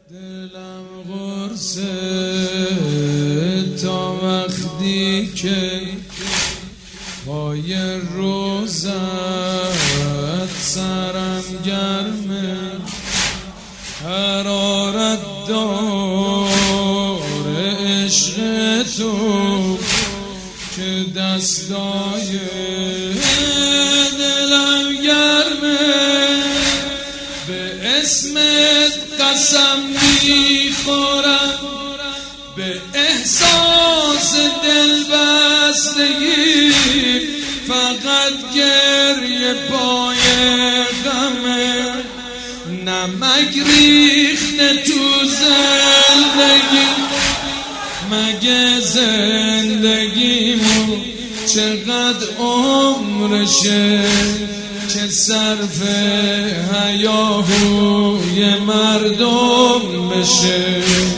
دلم قرصه تا وقتی که پای روزت سرم گرمه، حرارت داره عشق تو که دستای دلم گرمه. به اسمت قسم میخورم، به احساس دلبستگی، فقط گریه پای غمه. نمک ریخته تو زندگی، مگه زندگیمو چقدر عمرشه که صرف هیاهوی مردم بشه.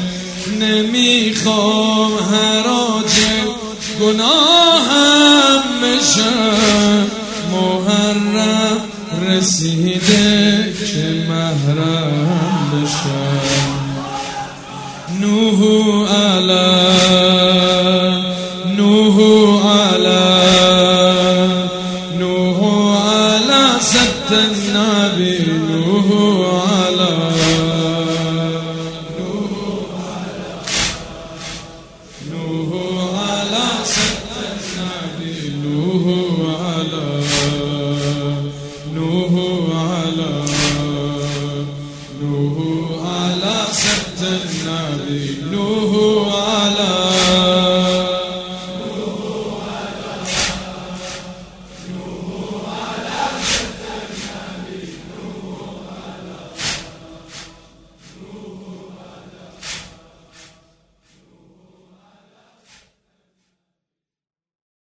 نمیخوام حراج گناهم بشم، محرم رسیده که محرم بشم. نوح علی سبت النبی، نوح علی سبت النبی، نوح علی سبت النبی، نوح